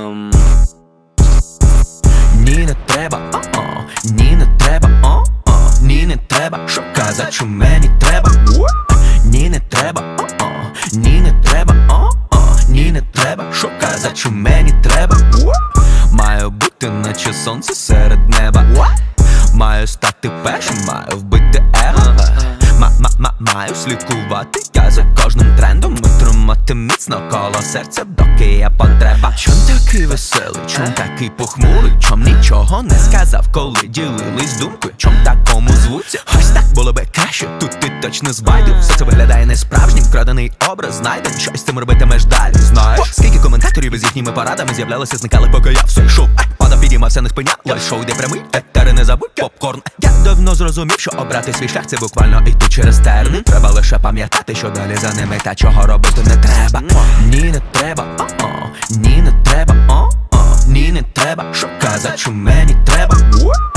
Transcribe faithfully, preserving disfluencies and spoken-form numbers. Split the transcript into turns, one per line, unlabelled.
Ем...
Ні, не треба, о-о, ні, не треба, о-о, ні, не треба, що казать, що мені треба. Ні, не треба, о-о, ні, не треба, о-о, ні, не треба, що казать, що мені треба. Маю бути наче сонце серед неба. Маю стати першим, маю вбити его. Маю слідкувати я за кожним трендом і тримати міцно коло серця, доки є потреба. Чом такий веселий, чом такий похмурий, чом нічого не сказав, коли ділились думкою? Чом такому звуться? Ось так було би краще, тут ти точно збайдив. Все це виглядає несправжнім, краданий образ знайден. Щось з цим робитимеш далі, знаєш? Скільки коментаторів із їхніми порадами з'являлися, зникали, поки я все йшов. Падав, підіймався, не спинялось, шоу йде прямий, етери не забудь, попкорн. Я давно зрозумів, що обрати свій шлях — це буквально йти через терни. Треба лише пам'ятати, що далі за ними та чого робити не треба. Ні, не треба, о-о, ні, не треба, о-о, ні, не треба, що казать, що мені треба.